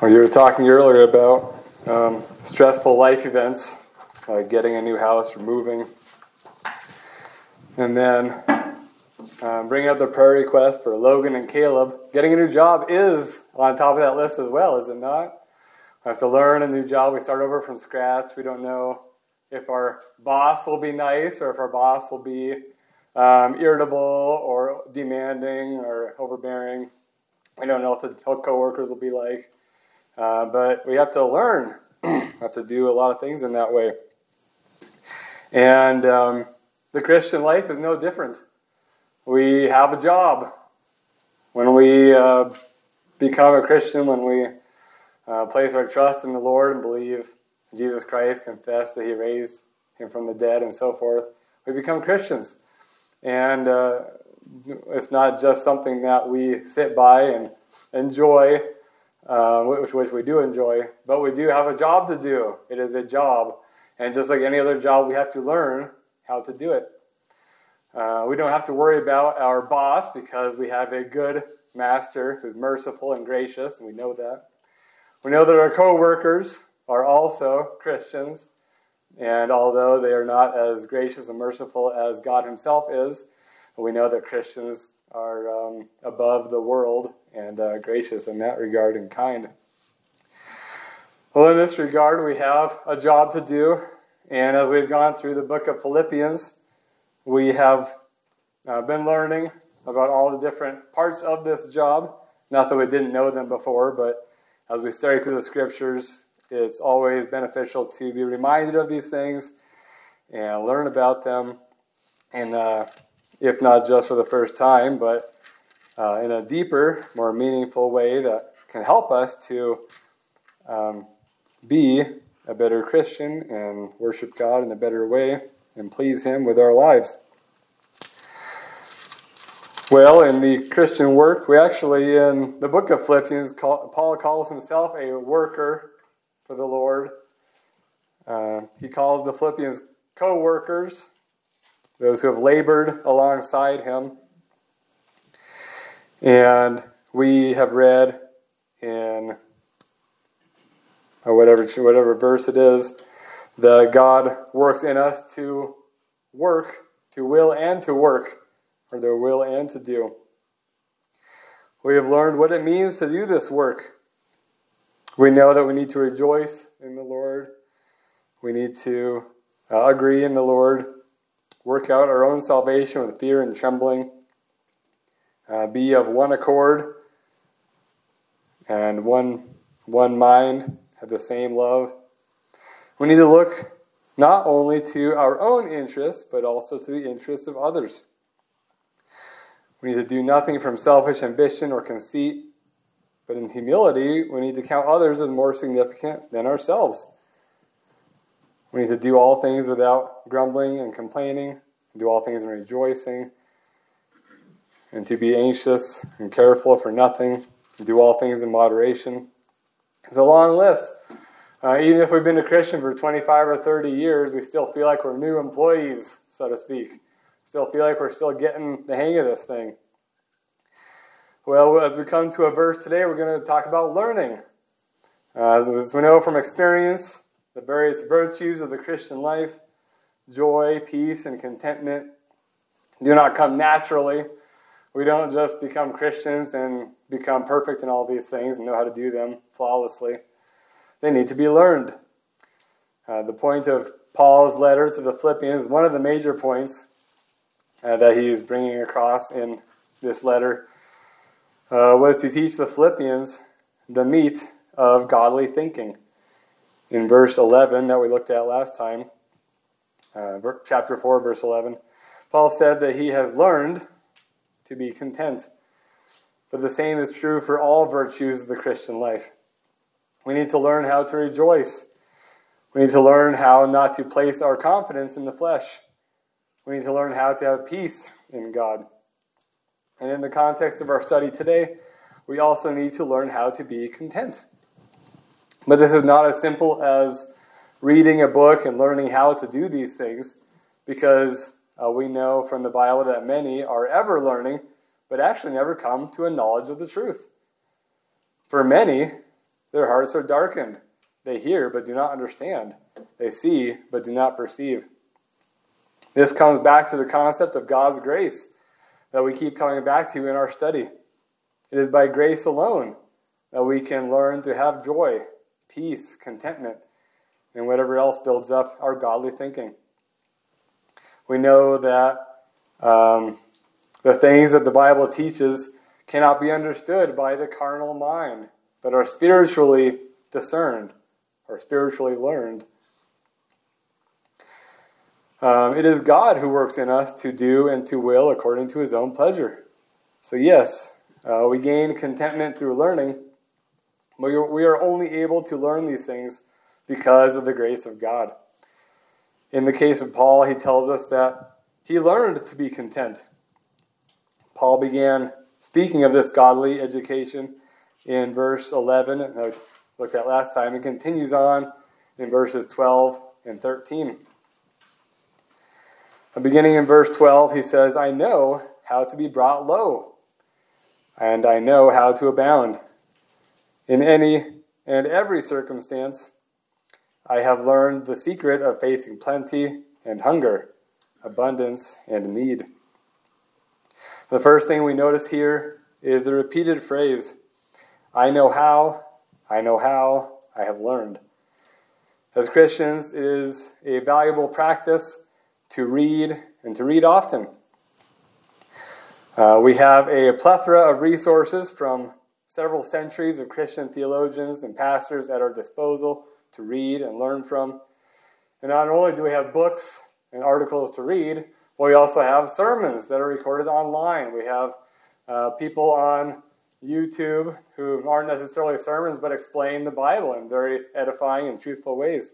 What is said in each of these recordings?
Well, you were talking earlier about stressful life events, like getting a new house or moving. And then bringing up the prayer request for Logan and Caleb. Getting a new job is on top of that list as well, is it not? We have to learn a new job. We start over from scratch. We don't know if our boss will be nice or if our boss will be irritable or demanding or overbearing. We don't know what the co-workers will be like. But we have to learn. Have to do a lot of things in that way. And the Christian life is no different. We have a job. When we become a Christian, when we place our trust in the Lord and believe Jesus Christ, confess that He raised Him from the dead and so forth, we become Christians. And it's not just something that we sit by and enjoy, which we do enjoy, but we do have a job to do. It is a job. And just like any other job, we have to learn how to do it. We don't have to worry about our boss because we have a good master who's merciful and gracious, and we know that. We know that our co-workers are also Christians, and although they are not as gracious and merciful as God Himself is, we know that Christians are above the world and gracious in that regard and kind. Well, in this regard, we have a job to do, and as we've gone through the book of Philippians, we have been learning about all the different parts of this job. Not that we didn't know them before, but as we study through the scriptures, it's always beneficial to be reminded of these things and learn about them, and if not just for the first time, but in a deeper, more meaningful way that can help us to be a better Christian and worship God in a better way and please Him with our lives. Well, in the Christian work, we actually, in the book of Philippians, Paul calls himself a worker for the Lord. He calls the Philippians co-workers, those who have labored alongside him. And we have read in whatever verse it is, that God works in us to work, to will and to work, or to will and to do. We have learned what it means to do this work. We know that we need to rejoice in the Lord. We need to agree in the Lord, work out our own salvation with fear and trembling, be of one accord and one mind, have the same love. We need to look not only to our own interests, but also to the interests of others. We need to do nothing from selfish ambition or conceit, but in humility, we need to count others as more significant than ourselves. We need to do all things without grumbling and complaining, do all things in rejoicing, and to be anxious and careful for nothing, and do all things in moderation. It's a long list. Even if we've been a Christian for 25 or 30 years, we still feel like we're new employees, so to speak. Still feel like we're still getting the hang of this thing. Well, as we come to a verse today, we're going to talk about learning. As we know from experience, the various virtues of the Christian life, joy, peace, and contentment, do not come naturally. We don't just become Christians and become perfect in all these things and know how to do them flawlessly. They need to be learned. The point of Paul's letter to the Philippians, one of the major points that he is bringing across in this letter, was to teach the Philippians the meat of godly thinking. In verse 11 that we looked at last time, chapter 4, verse 11, Paul said that he has learned to be content. But the same is true for all virtues of the Christian life. We need to learn how to rejoice. We need to learn how not to place our confidence in the flesh. We need to learn how to have peace in God. And in the context of our study today, we also need to learn how to be content. But this is not as simple as reading a book and learning how to do these things, because we know from the Bible that many are ever learning, but actually never come to a knowledge of the truth. For many, Their hearts are darkened. They hear but do not understand. They see but do not perceive. This comes back to the concept of God's grace that we keep coming back to in our study. It is by grace alone that we can learn to have joy, peace, contentment, and whatever else builds up our godly thinking. We know that the things that the Bible teaches cannot be understood by the carnal mind, but are spiritually discerned or spiritually learned. It is God who works in us to do and to will according to his own pleasure. So yes, we gain contentment through learning, but we are only able to learn these things because of the grace of God. In the case of Paul, he tells us that he learned to be content. Paul began speaking of this godly education in verse 11, and I looked at last time, and continues on in verses 12 and 13. Beginning in verse 12, he says, I know how to be brought low, and I know how to abound. In any and every circumstance, I have learned the secret of facing plenty and hunger, abundance and need. The first thing we notice here is the repeated phrase, I know how, I have learned. As Christians, it is a valuable practice to read, and to read often. We have a plethora of resources from several centuries of Christian theologians and pastors at our disposal to read and learn from. And not only do we have books and articles to read, but we also have sermons that are recorded online. We have people on YouTube who aren't necessarily sermons, but explain the Bible in very edifying and truthful ways.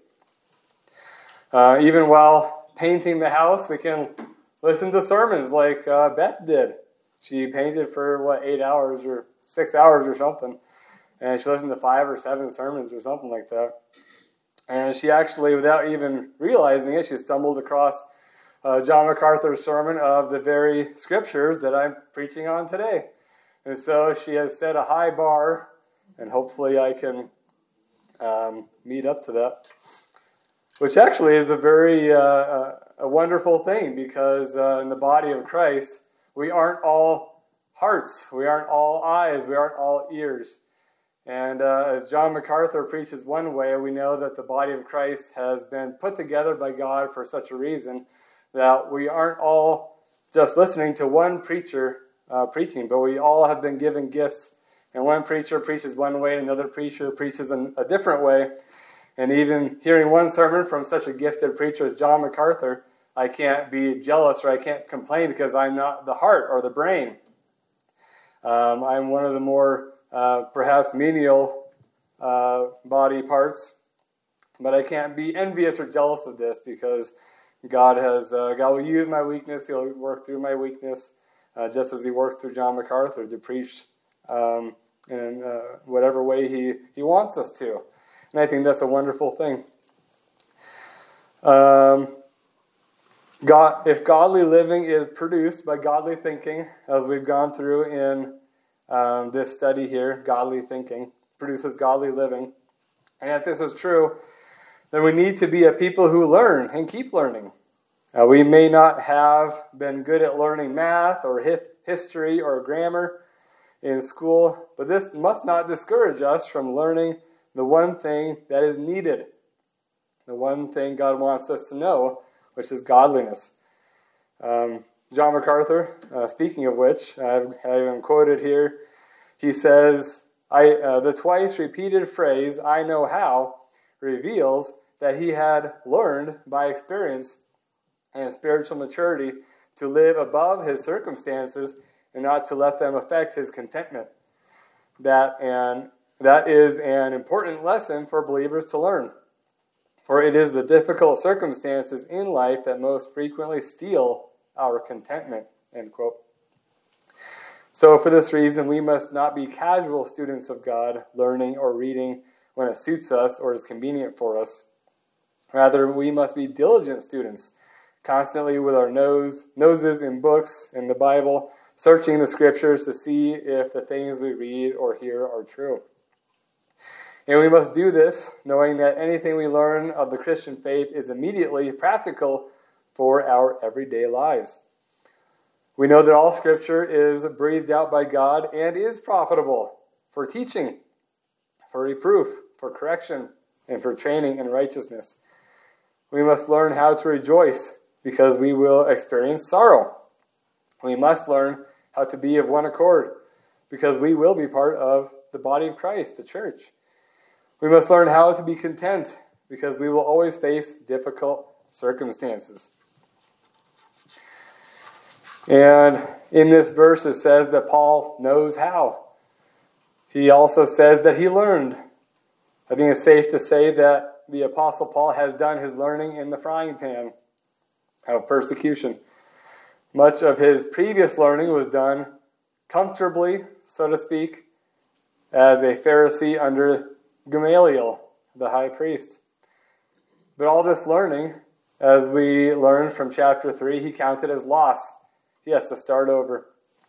Even while painting the house, we can listen to sermons like Beth did. She painted for 8 hours or 6 hours or something, and she listened to 5 or 7 sermons or something like that. And she actually, without even realizing it, she stumbled across John MacArthur's sermon of the very scriptures that I'm preaching on today. And so she has set a high bar, and hopefully I can meet up to that. Which actually is a very a wonderful thing, because in the body of Christ, we aren't all hearts, we aren't all eyes, we aren't all ears. And as John MacArthur preaches one way, we know that the body of Christ has been put together by God for such a reason that we aren't all just listening to one preacher preaching, but we all have been given gifts. And one preacher preaches one way, and another preacher preaches in a different way. And even hearing one sermon from such a gifted preacher as John MacArthur, I can't be jealous or I can't complain because I'm not the heart or the brain. I'm one of the more perhaps menial body parts, but I can't be envious or jealous of this because God will use my weakness. He'll work through my weakness, just as He worked through John MacArthur to preach in whatever way He wants us to. And I think that's a wonderful thing. If godly living is produced by godly thinking, as we've gone through in this study here, godly thinking produces godly living. And if this is true, then we need to be a people who learn and keep learning. We may not have been good at learning math or history or grammar in school, but this must not discourage us from learning the one thing that is needed, the one thing God wants us to know, which is godliness. John MacArthur, speaking of which, I have him quoted here, he says, the twice repeated phrase, I know how, reveals that he had learned by experience and spiritual maturity to live above his circumstances and not to let them affect his contentment. That is an important lesson for believers to learn. For it is the difficult circumstances in life that most frequently steal our contentment. End quote. So for this reason, we must not be casual students of God, learning or reading when it suits us or is convenient for us. Rather, we must be diligent students, constantly with our noses in books and the Bible, searching the scriptures to see if the things we read or hear are true. And we must do this knowing that anything we learn of the Christian faith is immediately practical for our everyday lives. We know that all Scripture is breathed out by God and is profitable for teaching, for reproof, for correction, and for training in righteousness. We must learn how to rejoice because we will experience sorrow. We must learn how to be of one accord because we will be part of the body of Christ, the church. We must learn how to be content because we will always face difficult circumstances. And in this verse it says that Paul knows how. He also says that he learned. I think it's safe to say that the Apostle Paul has done his learning in the frying pan of persecution. Much of his previous learning was done comfortably, so to speak, as a Pharisee under Gamaliel, the high priest. But all this learning, as we learned from chapter 3, he counted as loss. He has to start over.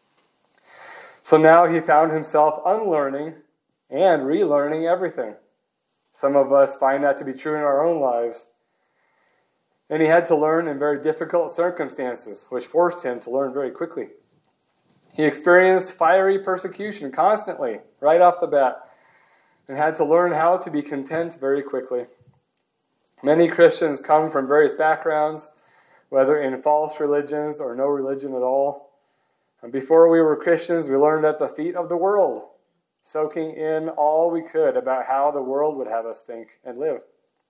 So now he found himself unlearning and relearning everything. Some of us find that to be true in our own lives. And he had to learn in very difficult circumstances, which forced him to learn very quickly. He experienced fiery persecution constantly, right off the bat, and had to learn how to be content very quickly. Many Christians come from various backgrounds, whether in false religions or no religion at all. And before we were Christians, we learned at the feet of the world, soaking in all we could about how the world would have us think and live.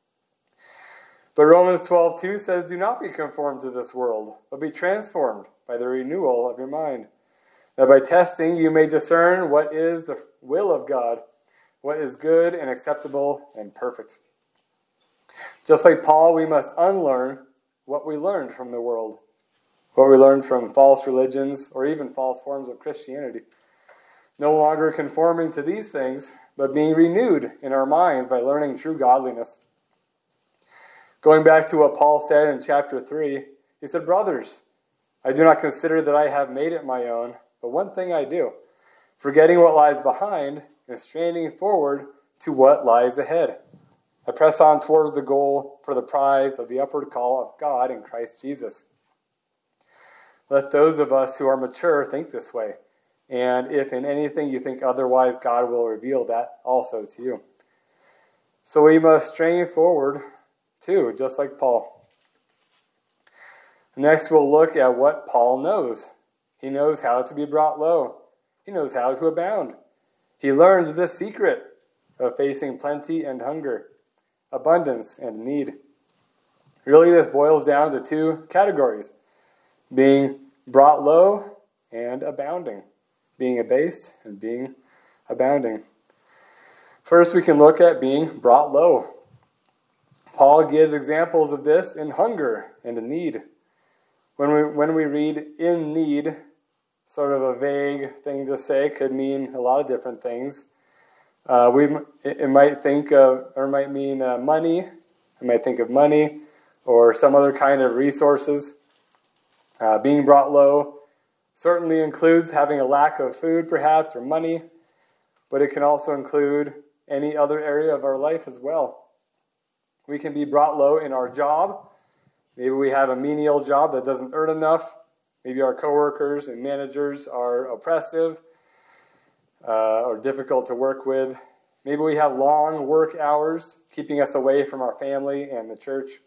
But Romans 12:2 says, "Do not be conformed to this world, but be transformed by the renewal of your mind, that by testing you may discern what is the will of God, what is good and acceptable and perfect." Just like Paul, we must unlearn what we learned from the world, what we learned from false religions or even false forms of Christianity. No longer conforming to these things, but being renewed in our minds by learning true godliness. Going back to what Paul said in chapter 3, he said, "Brothers, I do not consider that I have made it my own, but one thing I do, forgetting what lies behind and straining forward to what lies ahead. I press on towards the goal for the prize of the upward call of God in Christ Jesus." Let those of us who are mature think this way. And if in anything you think otherwise, God will reveal that also to you. So we must strain forward too, just like Paul. Next, we'll look at what Paul knows. He knows how to be brought low. He knows how to abound. He learns the secret of facing plenty and hunger, abundance and need. Really, this boils down to two categories: being brought low and abounding. Being abased and being abounding. First, we can look at being brought low. Paul gives examples of this in hunger and in need. When we read "in need," sort of a vague thing to say, could mean a lot of different things. It might think of, or might mean money. It might think of money or some other kind of resources. Being brought low certainly includes having a lack of food, perhaps, or money, but it can also include any other area of our life as well. We can be brought low in our job. Maybe we have a menial job that doesn't earn enough. Maybe our coworkers and managers are oppressive or difficult to work with. Maybe we have long work hours keeping us away from our family and the church.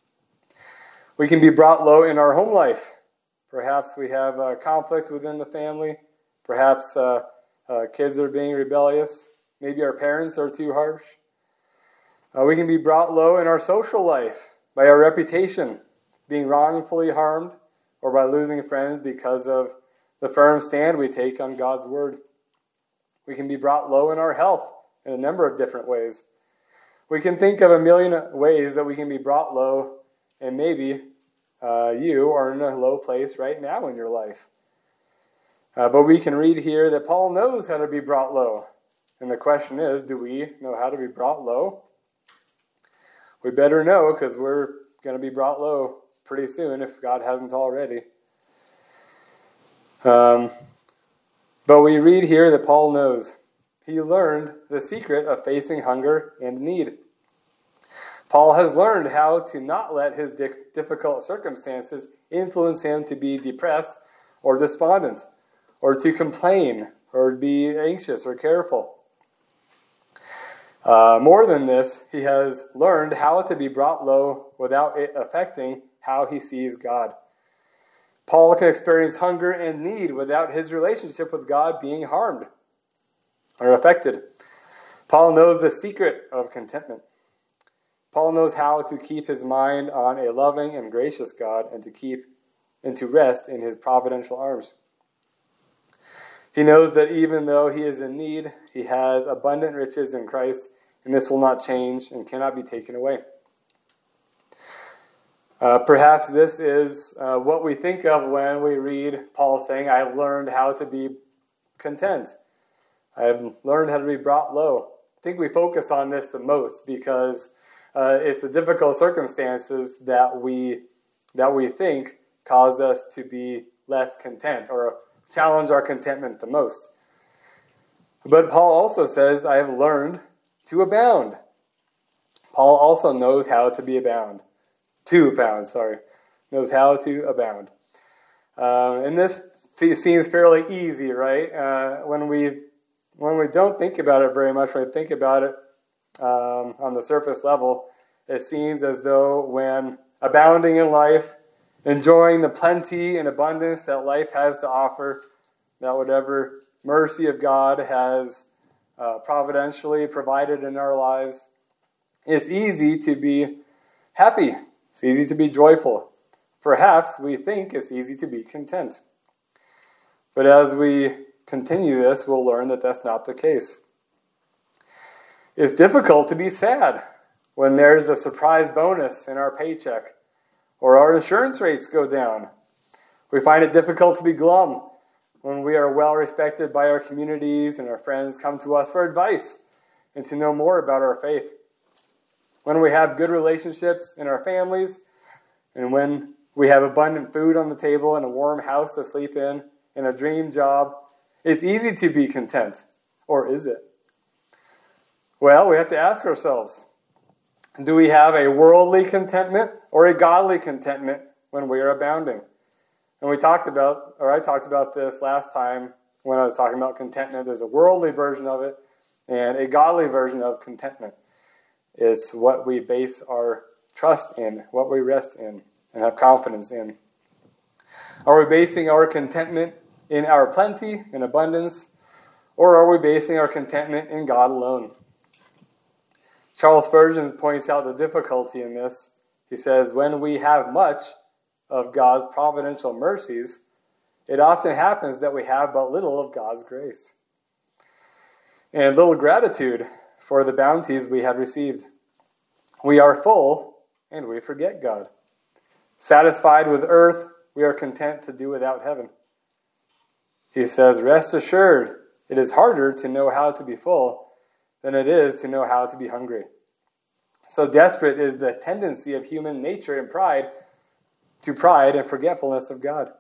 We can be brought low in our home life. Perhaps we have a conflict within the family. Perhaps kids are being rebellious. Maybe our parents are too harsh. We can be brought low in our social life by our reputation being wrongfully harmed or by losing friends because of the firm stand we take on God's word. We can be brought low in our health in a number of different ways. We can think of a million ways that we can be brought low, and maybe you are in a low place right now in your life. But we can read here that Paul knows how to be brought low. And the question is, do we know how to be brought low? We better know, because we're going to be brought low pretty soon if God hasn't already. But we read here that Paul knows. he learned the secret of facing hunger and need. Paul has learned how to not let his difficult circumstances influence him to be depressed or despondent, or to complain, or be anxious or careful. More than this, he has learned how to be brought low without it affecting how he sees God. Paul can experience hunger and need without his relationship with God being harmed or affected. Paul knows the secret of contentment. Paul knows how to keep his mind on a loving and gracious God and to rest in his providential arms. He knows that even though he is in need, he has abundant riches in Christ, and this will not change and cannot be taken away. Perhaps this is what we think of when we read Paul saying, I have learned how to be content. I have learned how to be brought low. I think we focus on this the most because it's the difficult circumstances that we think cause us to be less content or challenge our contentment the most. But Paul also says, I have learned to abound. Paul also knows how to be abound. Knows how to abound. And this seems fairly easy, right? When we don't think about it very much, when we think about it on the surface level, it seems as though when abounding in life, enjoying the plenty and abundance that life has to offer, that whatever mercy of God has providentially provided in our lives, it's easy to be happy. It's easy to be joyful. Perhaps we think it's easy to be content. But as we continue this, we'll learn that that's not the case. It's difficult to be sad when there's a surprise bonus in our paycheck or our insurance rates go down. We find it difficult to be glum when we are well respected by our communities and our friends come to us for advice and to know more about our faith. When we have good relationships in our families, and when we have abundant food on the table and a warm house to sleep in, and a dream job, it's easy to be content. Or is it? Well, we have to ask ourselves, do we have a worldly contentment or a godly contentment when we are abounding? And I talked about this last time when I was talking about contentment. There's a worldly version of it and a godly version of contentment. It's what we base our trust in, what we rest in, and have confidence in. Are we basing our contentment in our plenty and abundance, or are we basing our contentment in God alone? Charles Spurgeon points out the difficulty in this. He says, when we have much of God's providential mercies, it often happens that we have but little of God's grace and little gratitude for the bounties we have received. We are full and we forget God. Satisfied with earth, we are content to do without heaven. He says, rest assured, it is harder to know how to be full than it is to know how to be hungry. So desperate is the tendency of human nature and pride and forgetfulness of God.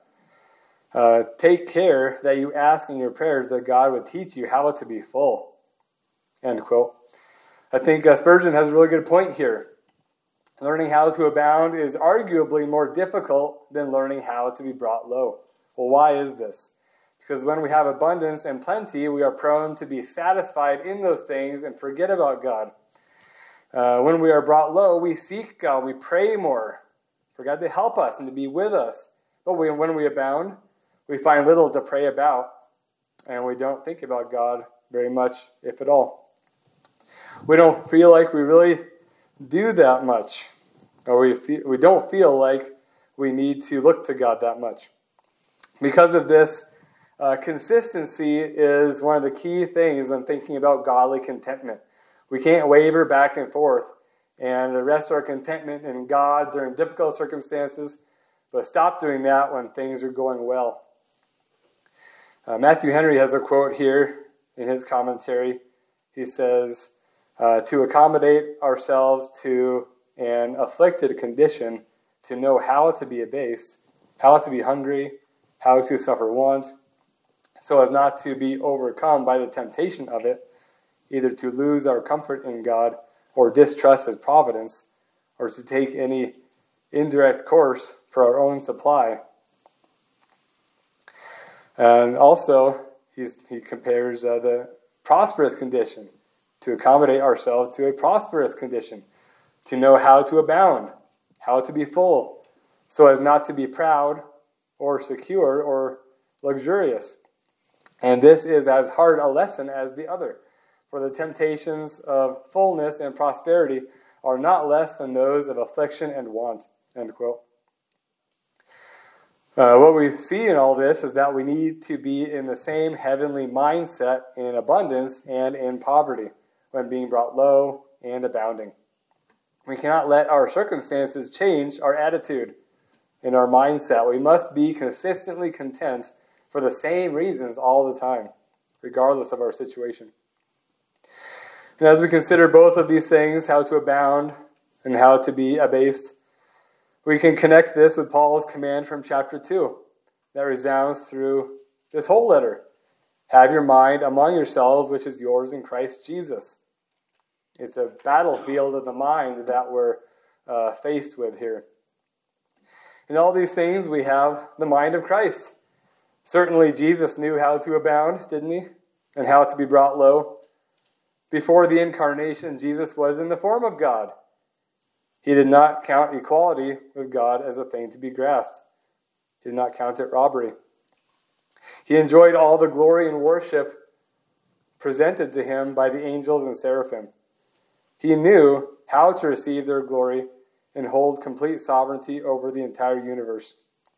Take care that you ask in your prayers that God would teach you how to be full. End quote. I think Spurgeon has a really good point here. Learning how to abound is arguably more difficult than learning how to be brought low. Well, why is this? Because when we have abundance and plenty, we are prone to be satisfied in those things and forget about God. When we are brought low, we seek God, we pray more for God to help us and to be with us. But when we abound, we find little to pray about, and we don't think about God very much, if at all. We don't feel like we really do that much, or we don't feel like we need to look to God that much. Because of this, consistency is one of the key things when thinking about godly contentment. We can't waver back and forth and rest our contentment in God during difficult circumstances, but stop doing that when things are going well. Matthew Henry has a quote here in his commentary. He says, to accommodate ourselves to an afflicted condition, to know how to be abased, how to be hungry, how to suffer want, so as not to be overcome by the temptation of it, either to lose our comfort in God or distrust His providence, or to take any indirect course for our own supply. And also, he compares the prosperous condition, to accommodate ourselves to a prosperous condition, to know how to abound, how to be full, so as not to be proud or secure or luxurious. And this is as hard a lesson as the other, for the temptations of fullness and prosperity are not less than those of affliction and want. End quote. What we see in all this is that we need to be in the same heavenly mindset in abundance and in poverty, when being brought low and abounding. We cannot let our circumstances change our attitude and our mindset. We must be consistently content for the same reasons all the time, regardless of our situation. And as we consider both of these things, how to abound and how to be abased, we can connect this with Paul's command from chapter 2 that resounds through this whole letter. Have your mind among yourselves, which is yours in Christ Jesus. It's a battlefield of the mind that we're faced with here. In all these things, we have the mind of Christ. Certainly Jesus knew how to abound, didn't he? And how to be brought low. Before the incarnation, Jesus was in the form of God. He did not count equality with God as a thing to be grasped. He did not count it robbery. He enjoyed all the glory and worship presented to him by the angels and seraphim. He knew how to receive their glory and hold complete sovereignty over the entire universe.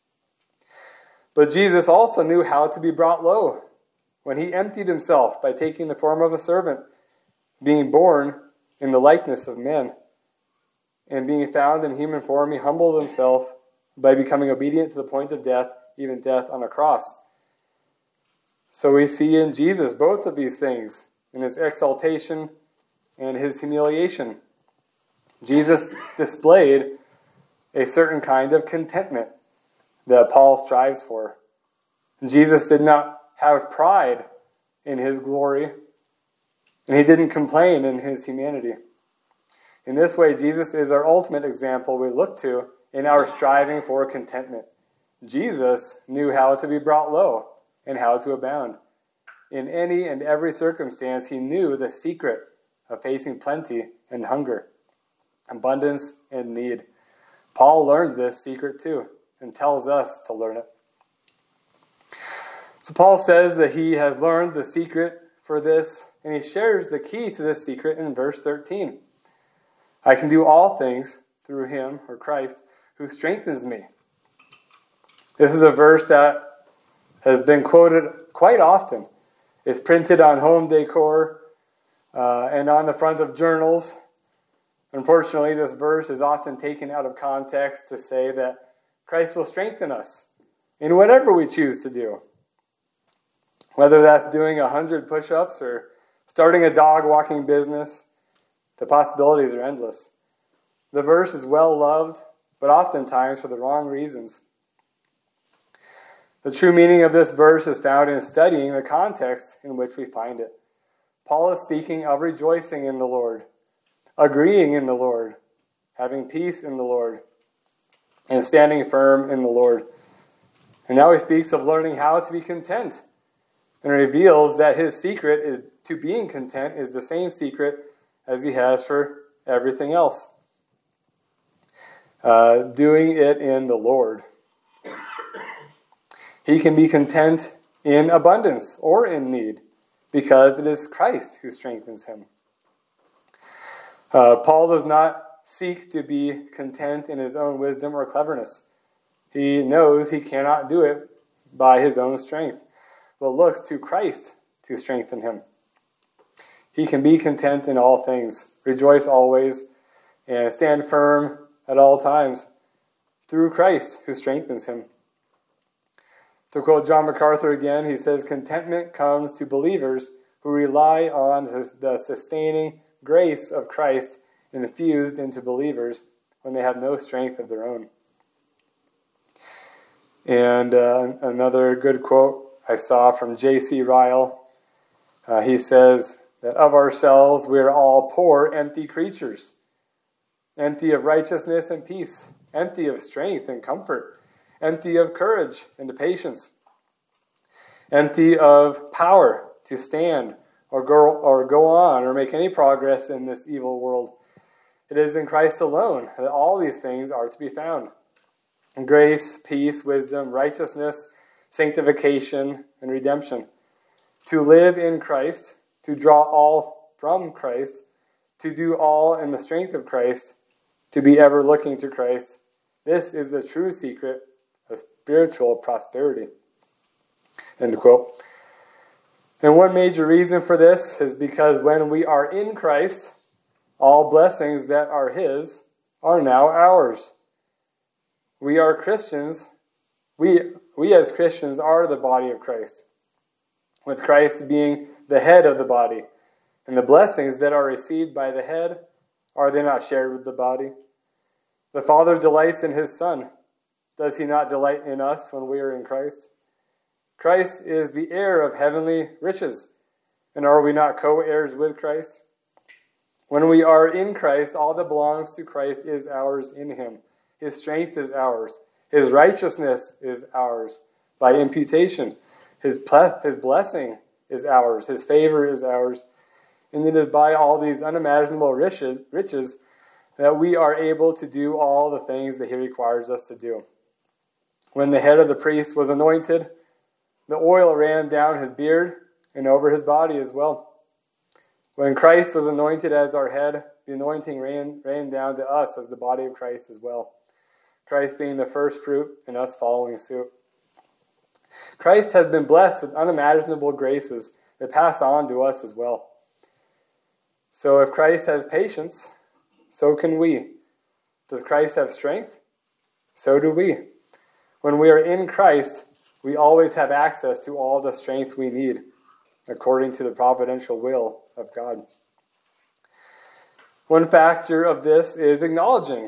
But Jesus also knew how to be brought low when he emptied himself by taking the form of a servant, being born in the likeness of men. And being found in human form, he humbled himself by becoming obedient to the point of death, even death on a cross. So we see in Jesus both of these things, in his exaltation and his humiliation. Jesus displayed a certain kind of contentment that Paul strives for. Jesus did not have pride in his glory, and he didn't complain in his humanity. In this way, Jesus is our ultimate example we look to in our striving for contentment. Jesus knew how to be brought low and how to abound. In any and every circumstance, he knew the secret of facing plenty and hunger, abundance and need. Paul learned this secret too, and tells us to learn it. So Paul says that he has learned the secret for this, and he shares the key to this secret in verse 13. I can do all things through him, or Christ, who strengthens me. This is a verse that has been quoted quite often. It's printed on home decor and on the front of journals. Unfortunately, this verse is often taken out of context to say that Christ will strengthen us in whatever we choose to do. Whether that's doing 100 push-ups or starting a dog walking business, the possibilities are endless. The verse is well loved, but oftentimes for the wrong reasons. The true meaning of this verse is found in studying the context in which we find it. Paul is speaking of rejoicing in the Lord, agreeing in the Lord, having peace in the Lord, and standing firm in the Lord. And now he speaks of learning how to be content, and reveals that his secret is to being content is the same secret as he has for everything else. Doing it in the Lord. He can be content in abundance or in need, because it is Christ who strengthens him. Paul does not seek to be content in his own wisdom or cleverness. He knows he cannot do it by his own strength, but looks to Christ to strengthen him. He can be content in all things, rejoice always, and stand firm at all times through Christ who strengthens him. To quote John MacArthur again, he says, contentment comes to believers who rely on the sustaining grace of Christ infused into believers when they have no strength of their own. And another good quote I saw from J.C. Ryle, he says, that of ourselves we are all poor, empty creatures, empty of righteousness and peace, empty of strength and comfort, empty of courage and patience, empty of power to stand or go on or make any progress in this evil world. It is in Christ alone that all these things are to be found. Grace, peace, wisdom, righteousness, sanctification, and redemption. To live in Christ, to draw all from Christ, to do all in the strength of Christ, to be ever looking to Christ. This is the true secret of spiritual prosperity. End quote. And one major reason for this is because when we are in Christ, all blessings that are His are now ours. We are Christians. We as Christians are the body of Christ, with Christ being the head of the body. And the blessings that are received by the head, are they not shared with the body? The Father delights in His Son. Does He not delight in us when we are in Christ? Christ is the heir of heavenly riches. And are we not co-heirs with Christ? When we are in Christ, all that belongs to Christ is ours in Him. His strength is ours. His righteousness is ours by imputation. His blessing is ours. His favor is ours. And it is by all these unimaginable riches that we are able to do all the things that He requires us to do. When the head of the priest was anointed, the oil ran down his beard and over his body as well. When Christ was anointed as our head, the anointing ran down to us as the body of Christ as well. Christ being the first fruit and us following suit. Christ has been blessed with unimaginable graces that pass on to us as well. So if Christ has patience, so can we. Does Christ have strength? So do we. When we are in Christ, we always have access to all the strength we need, according to the providential will of God. One factor of this is acknowledging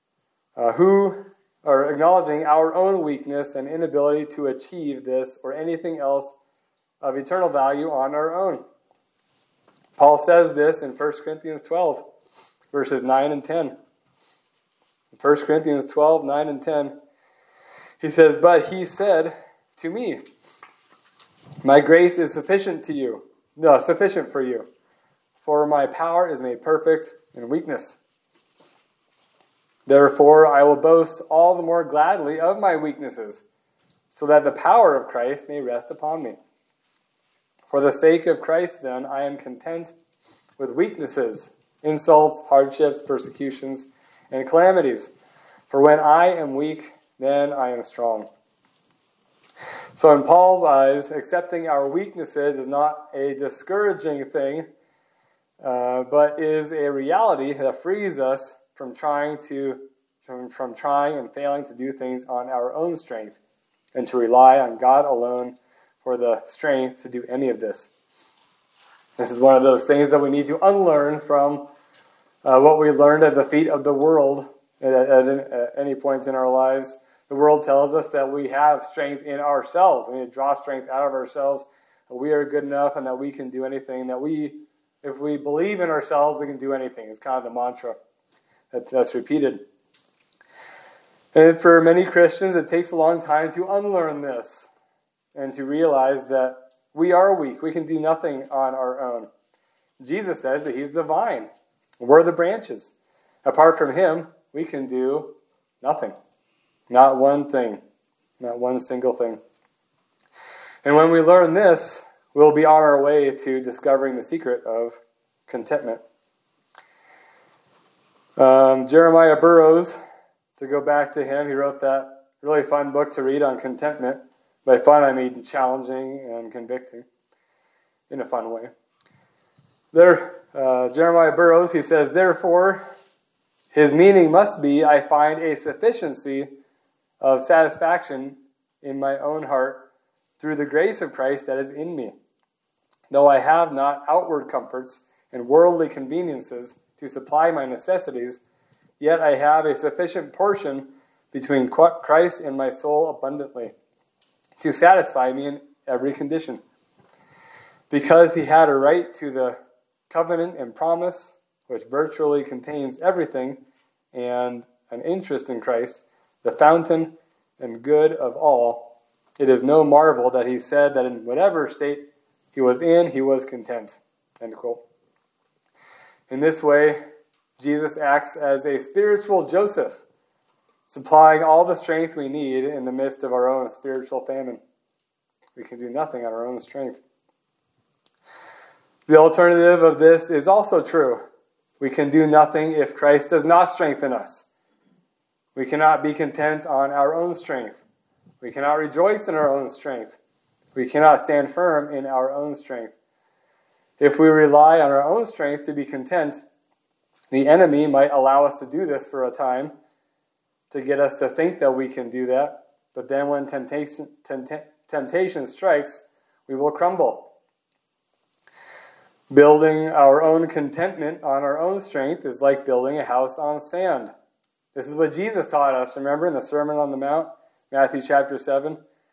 acknowledging our own weakness and inability to achieve this or anything else of eternal value on our own. Paul says this in 1 Corinthians 12, verses 9 and 10. 1 Corinthians 12, 9 and 10. He says, "But he said to me, my grace is sufficient for you. For my power is made perfect in weakness. Therefore, I will boast all the more gladly of my weaknesses, so that the power of Christ may rest upon me. For the sake of Christ, then, I am content with weaknesses, insults, hardships, persecutions, and calamities. For when I am weak, then I am strong." So in Paul's eyes, accepting our weaknesses is not a discouraging thing, but is a reality that frees us from trying and failing to do things on our own strength, and to rely on God alone for the strength to do any of this. This is one of those things that we need to unlearn from what we learned at the feet of the world at any point in our lives. The world tells us that we have strength in ourselves. We need to draw strength out of ourselves. That we are good enough and that we can do anything. If we believe in ourselves, we can do anything. It's kind of the mantra that's repeated. And for many Christians, it takes a long time to unlearn this and to realize that we are weak. We can do nothing on our own. Jesus says that He's the vine. We're the branches. Apart from Him, we can do nothing. Not one thing. Not one single thing. And when we learn this, we'll be on our way to discovering the secret of contentment. Jeremiah Burroughs, to go back to him, he wrote that really fun book to read on contentment. By fun, I mean challenging and convicting in a fun way. Jeremiah Burroughs, he says, "Therefore, his meaning must be, I find a sufficiency of satisfaction in my own heart through the grace of Christ that is in me. Though I have not outward comforts and worldly conveniences to supply my necessities, yet I have a sufficient portion between Christ and my soul abundantly, to satisfy me in every condition. Because He had a right to the covenant and promise, which virtually contains everything, and an interest in Christ, the fountain and good of all, it is no marvel that he said that in whatever state he was in, he was content. End quote. In this way, Jesus acts as a spiritual Joseph, supplying all the strength we need in the midst of our own spiritual famine. We can do nothing on our own strength. The alternative of this is also true. We can do nothing if Christ does not strengthen us. We cannot be content on our own strength. We cannot rejoice in our own strength. We cannot stand firm in our own strength. If we rely on our own strength to be content, the enemy might allow us to do this for a time, to get us to think that we can do that. But then when temptation strikes, we will crumble. Building our own contentment on our own strength is like building a house on sand. This is what Jesus taught us, remember, in the Sermon on the Mount, Matthew chapter 7.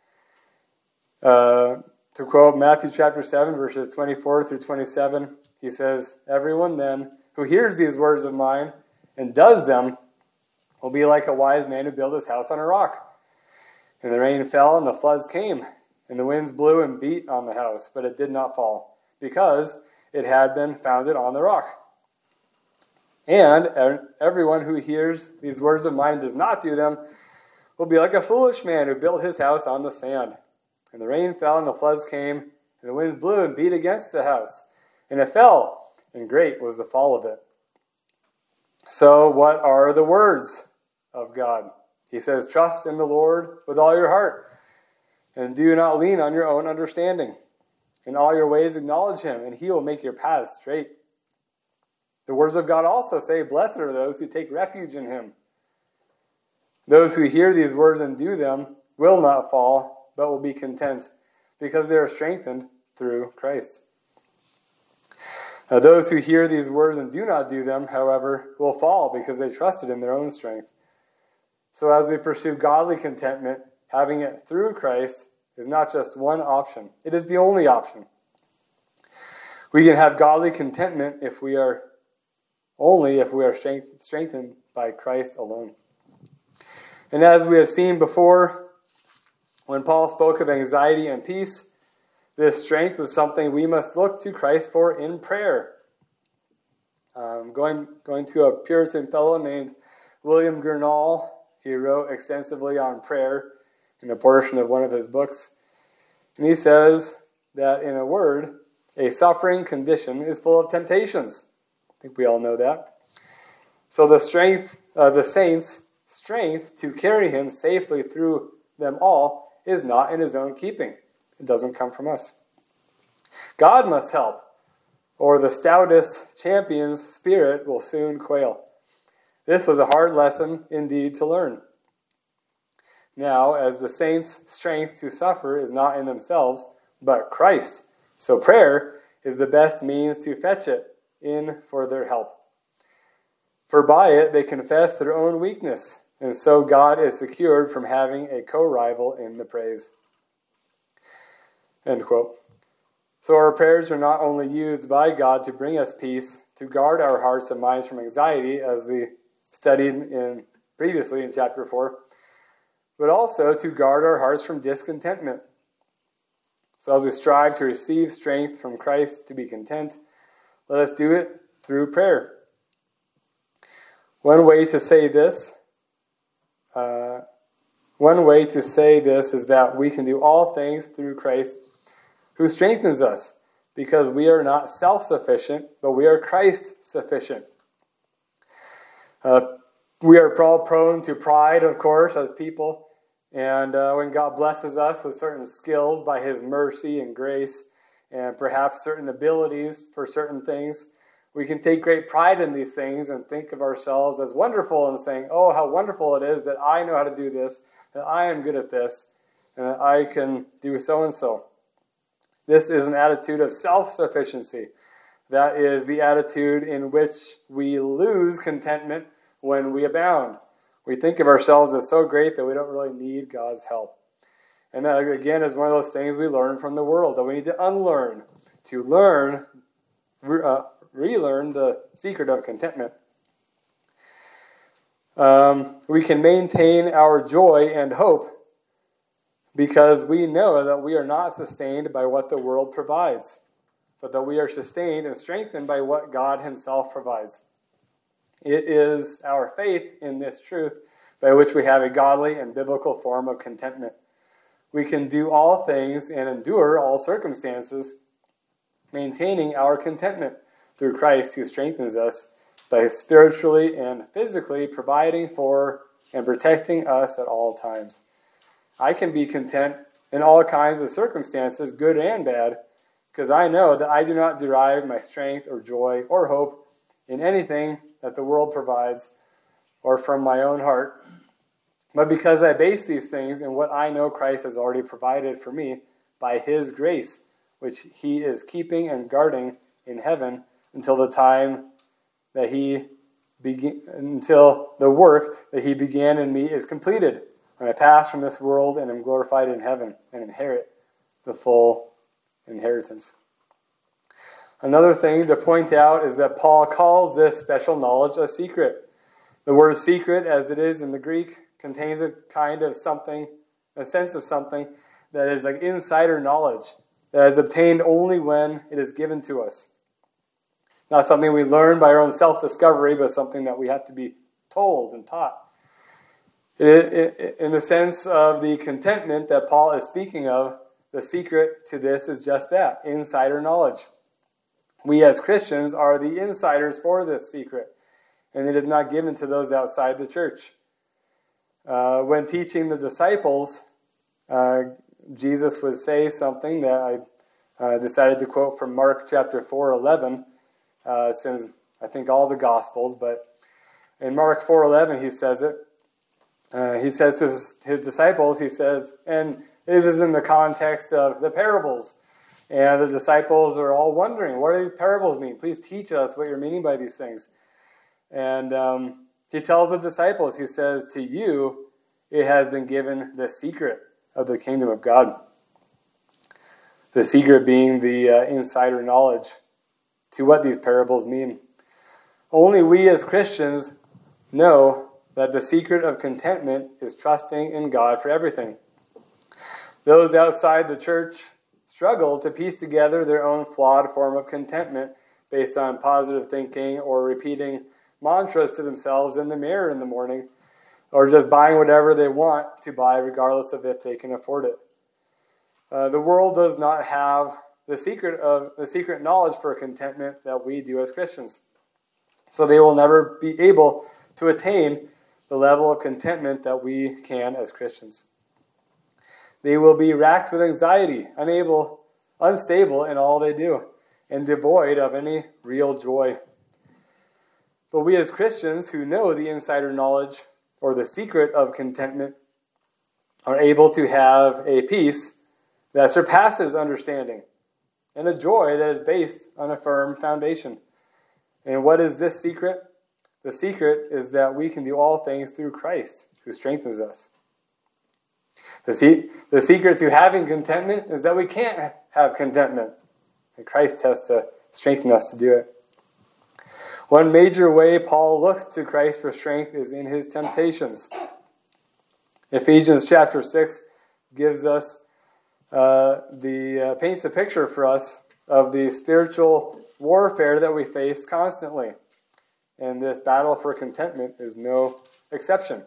To quote Matthew chapter 7, verses 24 through 27, he says, "Everyone then who hears these words of mine and does them will be like a wise man who built his house on a rock. And the rain fell and the floods came, and the winds blew and beat on the house, but it did not fall, because it had been founded on the rock. And everyone who hears these words of mine and does not do them will be like a foolish man who built his house on the sand. And the rain fell and the floods came, and the winds blew and beat against the house. And it fell, and great was the fall of it." So what are the words of God? He says, "Trust in the Lord with all your heart, and do not lean on your own understanding. In all your ways acknowledge him, and he will make your paths straight." The words of God also say, "Blessed are those who take refuge in him." Those who hear these words and do them will not fall, but will be content, because they are strengthened through Christ. Those who hear these words and do not do them, however, will fall because they trusted in their own strength. So as we pursue godly contentment, having it through Christ is not just one option. It is the only option. We can have godly contentment if we are strengthened by Christ alone. And as we have seen before, when Paul spoke of anxiety and peace, this strength was something we must look to Christ for in prayer. Going to a Puritan fellow named William Gurnall, he wrote extensively on prayer in a portion of one of his books. And he says that, in a word, a suffering condition is full of temptations. I think we all know that. So the saint's strength to carry him safely through them all is not in his own keeping. It doesn't come from us. God must help, or the stoutest champion's spirit will soon quail. This was a hard lesson indeed to learn. Now, as the saints' strength to suffer is not in themselves, but Christ, so prayer is the best means to fetch it in for their help. For by it they confess their own weakness, and so God is secured from having a co-rival in the praise. End quote. So our prayers are not only used by God to bring us peace, to guard our hearts and minds from anxiety, as we studied previously in chapter 4, but also to guard our hearts from discontentment. So as we strive to receive strength from Christ to be content, let us do it through prayer. One way to say this is that we can do all things through Christ who strengthens us, because we are not self-sufficient, but we are Christ-sufficient. We are all prone to pride, of course, as people, and when God blesses us with certain skills by his mercy and grace, and perhaps certain abilities for certain things, we can take great pride in these things and think of ourselves as wonderful and saying, "Oh, how wonderful it is that I know how to do this, that I am good at this, and that I can do so-and-so." This is an attitude of self-sufficiency. That is the attitude in which we lose contentment when we abound. We think of ourselves as so great that we don't really need God's help. And that, again, is one of those things we learn from the world that we need to unlearn, to learn relearn the secret of contentment. We can maintain our joy and hope because we know that we are not sustained by what the world provides, but that we are sustained and strengthened by what God himself provides. It is our faith in this truth by which we have a godly and biblical form of contentment. We can do all things and endure all circumstances, maintaining our contentment through Christ who strengthens us by spiritually and physically providing for and protecting us at all times. I can be content in all kinds of circumstances, good and bad, because I know that I do not derive my strength or joy or hope in anything that the world provides or from my own heart, but because I base these things in what I know Christ has already provided for me by his grace, which he is keeping and guarding in heaven until the time that until the work that he began in me is completed, when I pass from this world and am glorified in heaven and inherit the full inheritance. Another thing to point out is that Paul calls this special knowledge a secret. The word secret, as it is in the Greek, contains a kind of something, a sense of something that is like insider knowledge that is obtained only when it is given to us. Not something we learn by our own self-discovery, but something that we have to be told and taught. In the sense of the contentment that Paul is speaking of, the secret to this is just that, insider knowledge. We as Christians are the insiders for this secret, and it is not given to those outside the church. When teaching the disciples, Jesus would say something that I decided to quote from Mark chapter 4:11, since I think all the Gospels, but in Mark 4:11 he says it. He says to his disciples, he says, and this is in the context of the parables. And the disciples are all wondering, what do these parables mean? Please teach us what you're meaning by these things. And he tells the disciples, he says, to you, it has been given the secret of the kingdom of God. The secret being the insider knowledge to what these parables mean. Only we as Christians know that the secret of contentment is trusting in God for everything. Those outside the church struggle to piece together their own flawed form of contentment based on positive thinking or repeating mantras to themselves in the mirror in the morning, or just buying whatever they want to buy regardless of if they can afford it. The world does not have the secret knowledge for contentment that we do as Christians. So they will never be able to attain the level of contentment that we can as Christians. They will be racked with anxiety, unstable in all they do, and devoid of any real joy. But we as Christians who know the insider knowledge or the secret of contentment are able to have a peace that surpasses understanding and a joy that is based on a firm foundation. And what is this secret? The secret is that we can do all things through Christ who strengthens us. The secret to having contentment is that we can't have contentment. And Christ has to strengthen us to do it. One major way Paul looks to Christ for strength is in his temptations. Ephesians chapter 6 gives us paints a picture for us of the spiritual warfare that we face constantly. And this battle for contentment is no exception.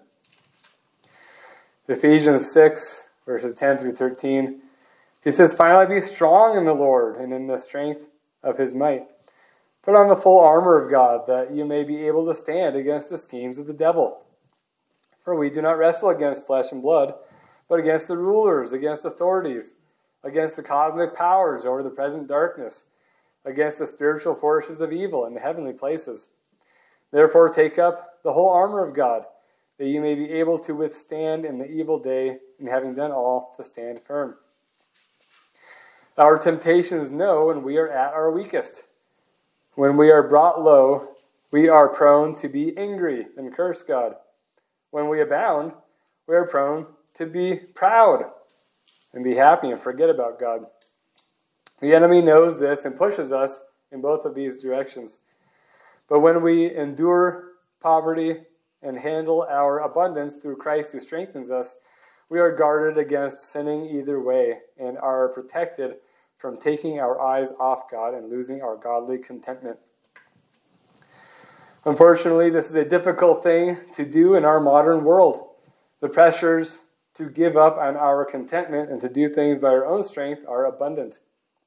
Ephesians 6, verses 10 through 13, he says, finally be strong in the Lord and in the strength of his might. Put on the full armor of God, that you may be able to stand against the schemes of the devil. For we do not wrestle against flesh and blood, but against the rulers, against authorities, against the cosmic powers over the present darkness, against the spiritual forces of evil in the heavenly places. Therefore take up the whole armor of God, that you may be able to withstand in the evil day, and having done all, to stand firm. Our temptations know when we are at our weakest. When we are brought low, we are prone to be angry and curse God. When we abound, we are prone to be proud and be happy and forget about God. The enemy knows this and pushes us in both of these directions. But when we endure poverty and handle our abundance through Christ who strengthens us, we are guarded against sinning either way and are protected from taking our eyes off God and losing our godly contentment. Unfortunately, this is a difficult thing to do in our modern world. The pressures to give up on our contentment and to do things by our own strength are abundant.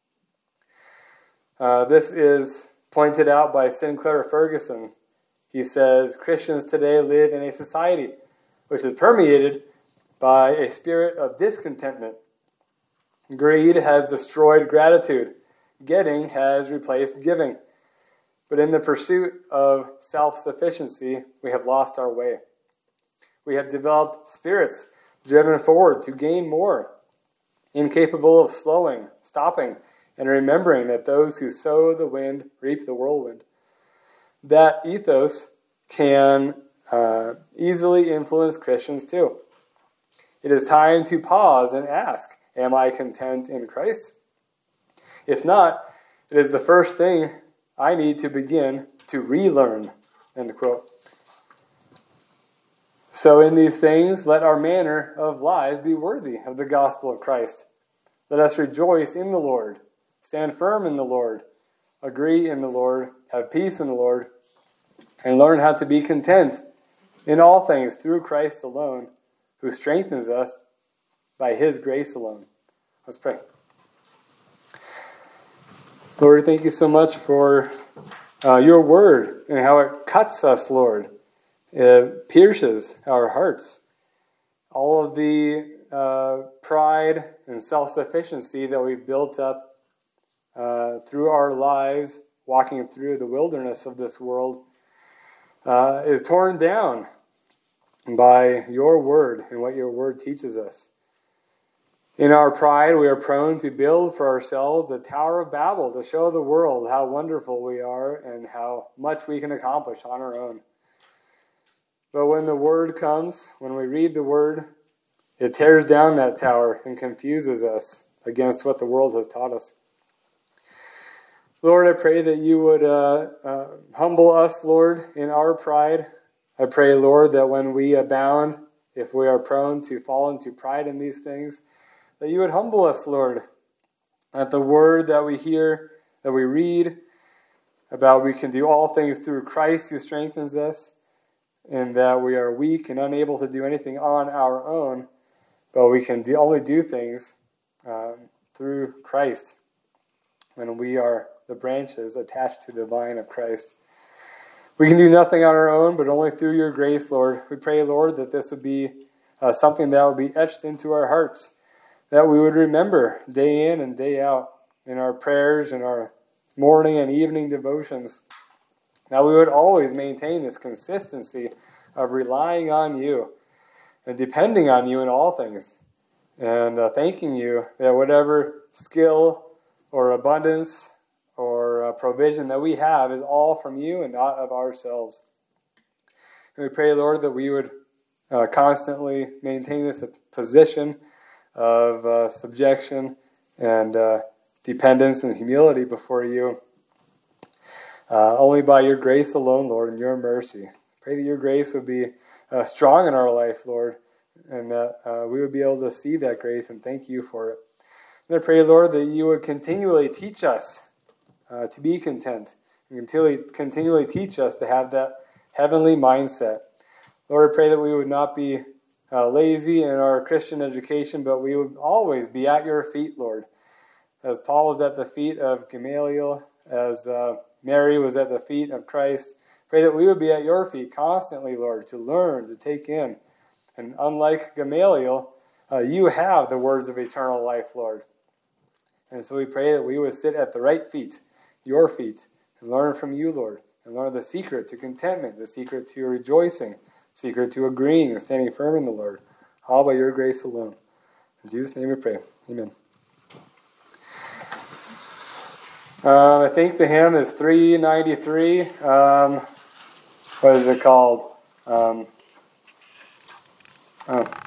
This is pointed out by Sinclair Ferguson. He says, Christians today live in a society which is permeated by a spirit of discontentment. Greed has destroyed gratitude. Getting has replaced giving. But in the pursuit of self-sufficiency, we have lost our way. We have developed spirits driven forward to gain more, incapable of slowing, stopping, and remembering that those who sow the wind reap the whirlwind. That ethos can easily influence Christians too. It is time to pause and ask, am I content in Christ? If not, it is the first thing I need to begin to relearn. End quote. So in these things, let our manner of lives be worthy of the gospel of Christ. Let us rejoice in the Lord, stand firm in the Lord, agree in the Lord, have peace in the Lord, and learn how to be content in all things through Christ alone, who strengthens us by his grace alone. Let's pray. Lord, thank you so much for your word and how it cuts us, Lord. It pierces our hearts. All of the pride and self-sufficiency that we've built up through our lives, walking through the wilderness of this world, is torn down by your word and what your word teaches us. In our pride, we are prone to build for ourselves a Tower of Babel to show the world how wonderful we are and how much we can accomplish on our own. But when the word comes, when we read the word, it tears down that tower and confuses us against what the world has taught us. Lord, I pray that you would humble us, Lord, in our pride. I pray, Lord, that when we abound, if we are prone to fall into pride in these things, that you would humble us, Lord, that the word that we hear, that we read, about we can do all things through Christ who strengthens us, and that we are weak and unable to do anything on our own, but we can only do things through Christ when we are the branches attached to the vine of Christ. We can do nothing on our own, but only through your grace, Lord. We pray, Lord, that this would be something that would be etched into our hearts, that we would remember day in and day out in our prayers and our morning and evening devotions. That we would always maintain this consistency of relying on you and depending on you in all things, and thanking you that whatever skill or abundance or provision that we have is all from you and not of ourselves. And we pray, Lord, that we would constantly maintain this position of subjection and dependence and humility before you. Only by your grace alone, Lord, and your mercy. Pray that your grace would be strong in our life, Lord, and that we would be able to see that grace and thank you for it. And I pray, Lord, that you would continually teach us to be content, and continually teach us to have that heavenly mindset. Lord, I pray that we would not be lazy in our Christian education, but we would always be at your feet, Lord. As Paul was at the feet of Gamaliel, as Mary was at the feet of Christ, pray that we would be at your feet constantly, Lord, to learn, to take in. And unlike Gamaliel, you have the words of eternal life, Lord. And so we pray that we would sit at the right feet, your feet, and learn from you, Lord, and learn the secret to contentment, the secret to rejoicing, secret to agreeing and standing firm in the Lord, all by your grace alone. In Jesus' name we pray. Amen. I think the hymn is 393. What is it called?